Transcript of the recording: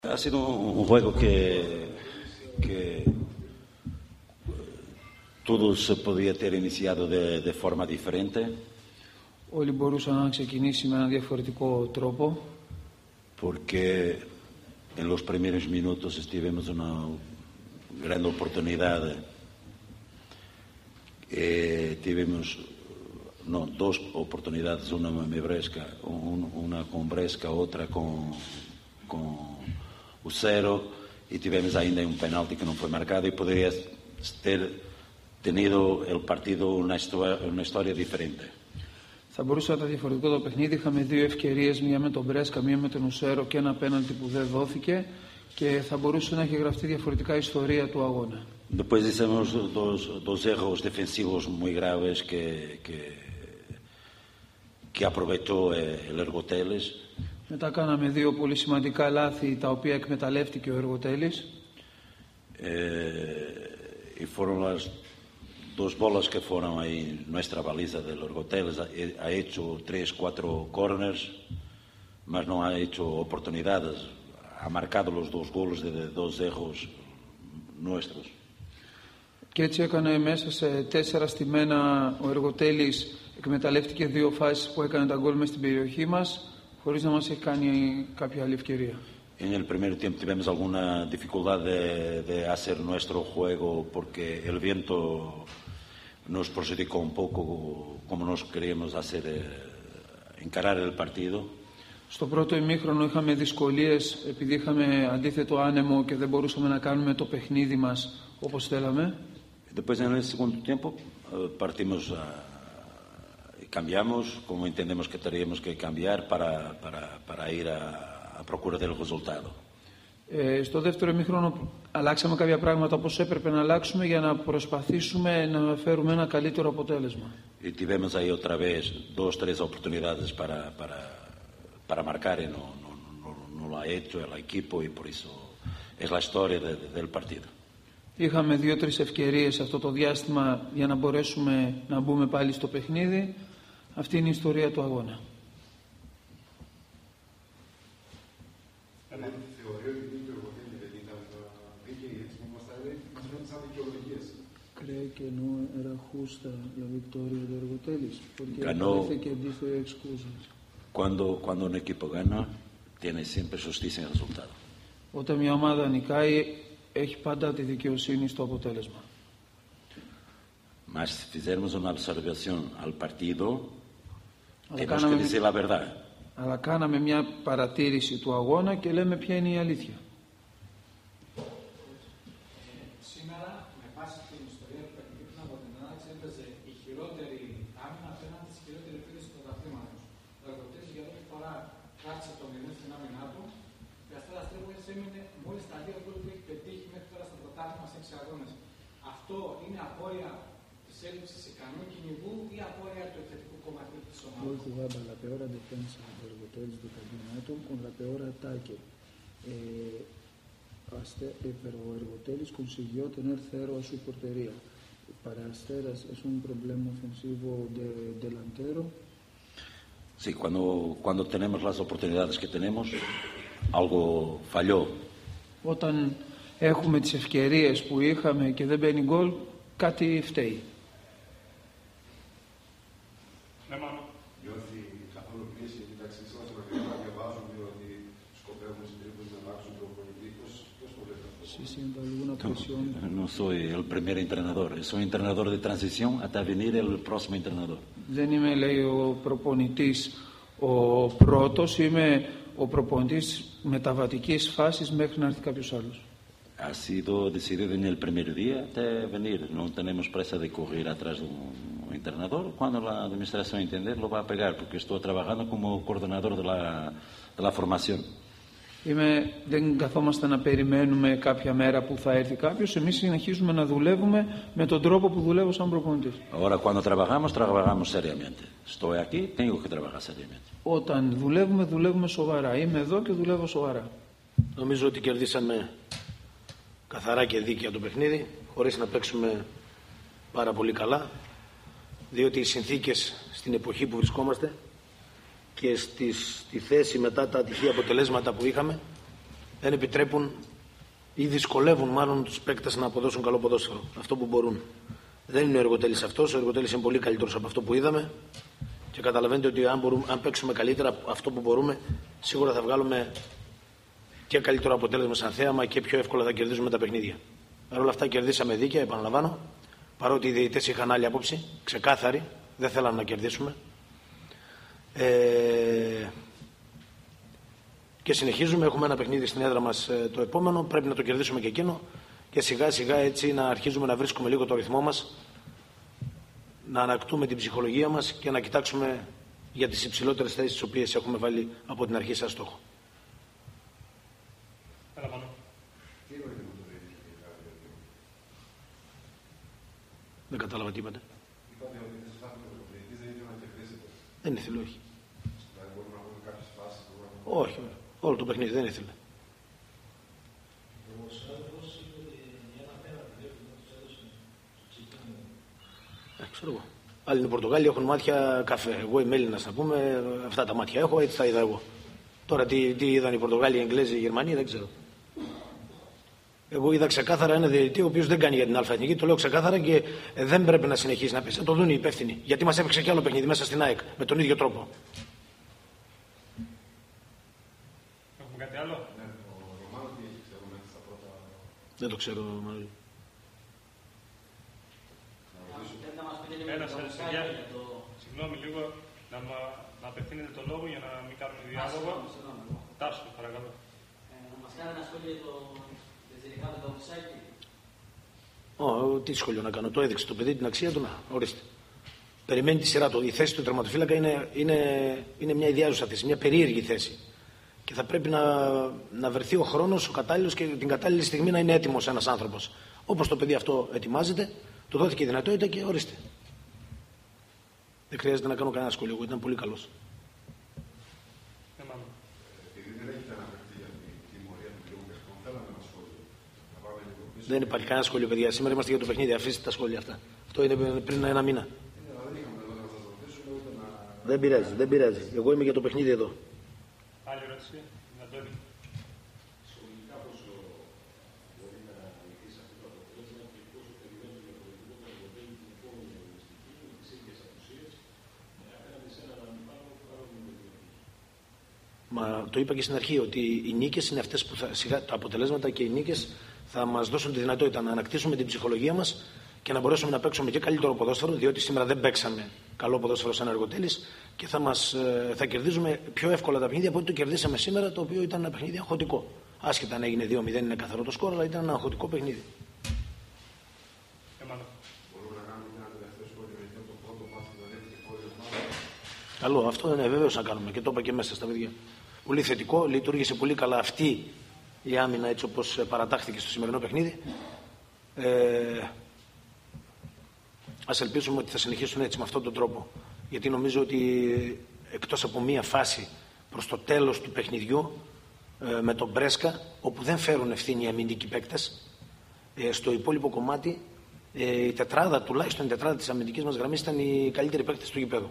Ha sido un juego que todo se podía ter iniciado de forma diferente. Όλοι μπορούσαν να ξεκινήσει με έναν διαφορετικό τρόπο. Porque en los primeros minutos tivemos una gran oportunidad. Tivemos dos oportunidades, una com Bresca, outra com o Cero, e tivemos ainda um penalti que não foi marcado e poderia ter tenido el partido una historia diferente. Θα μπορούσε να ήταν διαφορετικό το παιχνίδι. Είχαμε δύο ευκαιρίες, μία με τον Μπρέσκα, μία με τον Ουσέρο και ένα πέναλτι που δεν δόθηκε και θα μπορούσε να έχει γραφτεί διαφορετικά η ιστορία του αγώνα. Depois hicimos dos erros defensivos muy graves que aprovechó el Ergotelis. Μετά κάναμε δύο πολύ σημαντικά λάθη τα οποία εκμεταλλεύτηκε ο Εργοτέλης. Y fueron las dos bolas que fueron ahí nuestra baliza del Ergotelis. Ha hecho 3-4 corners, mas no ha hecho oportunidades. Ha marcado los dos goles de dos erros nuestros. Και έτσι έκανε μέσα σε 4 στημένα ο Εργοτέλης, εκμεταλλεύτηκε δύο φάσεις που έκανε τα γκολ μες στην περιοχή μας, χωρίς να μας έχει κάνει κάποια άλλη ευκαιρία. En el primer tiempo tivemos alguna dificultad de hacer nuestro juego porque el viento nos perjudicó un poco como nos queríamos hacer encarar el partido. Στο πρώτο ημίχρονο είχαμε δυσκολίες επειδή είχαμε αντίθετο άνεμο και δεν μπορούσαμε να κάνουμε το παιχνίδι μας όπως θέλαμε. Después en el segundo tiempo partimos cambiamos como entendemos que teníamos que cambiar para ir a procura del resultado. Στο δεύτερο ημίχρονο αλλάξαμε κάποια πράγματα όπως έπρεπε να αλλάξουμε για να προσπαθήσουμε να φέρουμε ένα καλύτερο αποτέλεσμα. Y tivemos ahí otra vez 2-3 oportunidades para marcar y no lo ha hecho el equipo y por eso es la historia del partido. Είχαμε 2-3 ευκαιρίες αυτό το διάστημα για να μπορέσουμε να μπούμε πάλι στο παιχνίδι. Αυτή είναι η ιστορία του αγώνα. Cree que no era justa la victoria de Ergotelis, porque parece que dice excusas. Cuando un equipo gana, tiene siempre justicia en el resultado. Όταν μια ομάδα νικάει, έχει πάντα τη δικαιοσύνη στο αποτέλεσμα. Mas si fizermos una observación al partido, tenemos que decir la verdad. Αλλά κάναμε μια παρατήρηση του αγώνα και λέμε ποια είναι η αλήθεια. Σήμερα, με βάση την ιστορία του παιχνιδιού από την ανάλυση, έπαιζε η χειρότερη άμυνα απέναντι στη χειρότερη επίθεση του πρωταθλήματος. Ο Εργοτέλης για πρώτη φορά κράτησε το 0 στην άμυνά του και αυτά τα στρέφοντας έμεινε μόλις τα 2 γκολ που έχει πετύχει μέχρι τώρα στο πρωτάθλημα σε 6 αγώνες. Αυτό είναι απόρρια της έλλειψης ικανού κυνηγού ή απόρρια του επιθετικού κομματιού της ομάδας? Hoy jugaba la peor defensa de Ergotelis del campeonato con la peor ataque. Pero Ergotelis consiguió tener 0 a su portería. Para Asteras es un problema ofensivo de delantero. Sí, cuando tenemos las oportunidades que tenemos, algo falló. Όταν έχουμε τις ευκαιρίες που είχαμε και δεν μπαίνει γκολ, κάτι φταίει. Νιώθει καθόλου πίεση μεταξύ σας να διαβάζουμε ότι σκοπεύουν στην Τρίπολη να αλλάξουν το προπονητή? Πώς το βλέπετε αυτό? No soy el primer entrenador, soy entrenador de transición hasta venir el próximo entrenador. Δεν είμαι, λέει, ο προπονητής ο πρώτος, είμαι ο προπονητής μεταβατικής φάσης μέχρι να έρθει κάποιος άλλος. Ha sido decidido en el primer día de venir. No tenemos presa de correr atrás de un entrenador. Cuando la administración entiende, lo va a pegar, porque estoy trabajando como coordinador de la formación. Δεν καθόμαστε να περιμένουμε κάποια μέρα που θα έρθει κάποιος. Εμείς συνεχίζουμε να δουλεύουμε με τον τρόπο που δουλεύω σαν προπονητής. Ahora, cuando trabajamos seriamente. Estoy aquí, tengo que trabajar seriamente. Όταν δουλεύουμε σοβαρά. Είμαι εδώ και δουλεύω σοβαρά. Νομίζω ότι κερδίσαμε καθαρά και δίκαια το παιχνίδι, χωρίς να παίξουμε πάρα πολύ καλά, διότι οι συνθήκες στην εποχή που βρισκόμαστε και στη θέση μετά τα ατυχή αποτελέσματα που είχαμε, δεν επιτρέπουν ή δυσκολεύουν μάλλον τους παίκτες να αποδώσουν καλό ποδόσφαιρο. Αυτό που μπορούν. Δεν είναι ο Εργοτέλης αυτός. Ο Εργοτέλης είναι πολύ καλύτερος από αυτό που είδαμε. Και καταλαβαίνετε ότι αν παίξουμε καλύτερα αυτό που μπορούμε, σίγουρα θα βγάλουμε και καλύτερο αποτέλεσμα σαν θέαμα και πιο εύκολα θα κερδίζουμε τα παιχνίδια. Παρ' όλα αυτά κερδίσαμε δίκαια, επαναλαμβάνω. Παρότι οι διαιτητές είχαν άλλη άποψη, ξεκάθαρη, δεν θέλαμε να κερδίσουμε. Και συνεχίζουμε, έχουμε ένα παιχνίδι στην έδρα μας το επόμενο, πρέπει να το κερδίσουμε και εκείνο και σιγά σιγά έτσι να αρχίζουμε να βρίσκουμε λίγο το ρυθμό μας, να ανακτούμε την ψυχολογία μας και να κοιτάξουμε για τις υψηλότερες θέσεις τις οποίες έχουμε βάλει από την αρχή σαν στόχο. Δεν κατάλαβα τι είπατε. Δεν ήθελε, όχι. Όχι, όλο το παιχνίδι δεν ήθελε. Ξέρω εγώ. Άλλοι είναι Πορτογάλοι, έχουν μάτια καφέ. Εγώ είμαι Έλληνας, να πούμε, αυτά τα μάτια έχω, έτσι τα είδα εγώ. Τώρα τι είδαν οι Πορτογάλοι, οι Εγγλέζοι, οι Γερμανοί, δεν ξέρω. Εγώ είδα ξεκάθαρα ένα διαιτητή ο οποίος δεν κάνει για την αλφα εθνική, το λέω ξεκάθαρα και δεν πρέπει να συνεχίσει να πει. Θα το δουν οι υπεύθυνοι. Γιατί μας έπαιξε κι άλλο παιχνίδι μέσα στην ΑΕΚ με τον ίδιο τρόπο. Έχουμε κάτι άλλο? Δεν το ξέρω, Μανώλη. Συγγνώμη λίγο, να απευθύνετε το λόγο για να μην κάνουμε διάλογο. Τάσο, παρακαλώ. Να μας κάνει ένα σχόλιο για το Ζερικάδο το Φυσάκι. Τι σχόλιο να κάνω, το έδειξε το παιδί την αξία του, να ορίστε. Περιμένει τη σειρά του. Η θέση του τερματοφύλακα είναι μια ιδιάζουσα θέση, μια περίεργη θέση. Και θα πρέπει να βρεθεί ο χρόνος, ο κατάλληλος και την κατάλληλη στιγμή να είναι έτοιμος ένας άνθρωπος. Όπως το παιδί αυτό ετοιμάζεται, του δόθηκε η δυνατότητα και ορίστε. Δεν χρειάζεται να κάνω κανένα σχόλιο, ήταν πολύ καλός. Δεν υπάρχει κανένα σχόλιο, παιδιά. Σήμερα είμαστε για το παιχνίδι. Αφήστε τα σχόλια αυτά. Αυτό είναι πριν ένα μήνα. Δεν πειράζει, δεν πειράζει. Εγώ είμαι για το παιχνίδι εδώ. Άλλη ερώτηση, Αντώνη. Μα το είπα και στην αρχή ότι οι νίκες είναι αυτές που τα αποτελέσματα και οι νίκες θα μας δώσουν τη δυνατότητα να ανακτήσουμε την ψυχολογία μας και να μπορέσουμε να παίξουμε και καλύτερο ποδόσφαιρο, διότι σήμερα δεν παίξαμε καλό ποδόσφαιρο σαν Εργοτέλης και θα κερδίζουμε πιο εύκολα τα παιχνίδια από ό,τι το κερδίσαμε σήμερα, το οποίο ήταν ένα παιχνίδι αγχωτικό. Άσχετα αν έγινε 2-0, είναι καθαρό το σκορ, αλλά ήταν ένα αγχωτικό παιχνίδι. Καλό, αυτό είναι βέβαιος να κάνουμε και το είπα και μέσα στα παιδιά. Πολύ θετικό, λειτουργήσε πολύ καλά αυτή η άμυνα έτσι όπως παρατάχθηκε στο σημερινό παιχνίδι. Ας ελπίσουμε ότι θα συνεχίσουν έτσι με αυτόν τον τρόπο. Γιατί νομίζω ότι εκτός από μία φάση προς το τέλος του παιχνιδιού με τον Μπρέσκα, όπου δεν φέρουν ευθύνη οι αμυντικοί παίκτες, στο υπόλοιπο κομμάτι η τετράδα, τουλάχιστον η τετράδα της αμυντικής μας γραμμής ήταν οι καλύτεροι παίκτες του γηπέδου.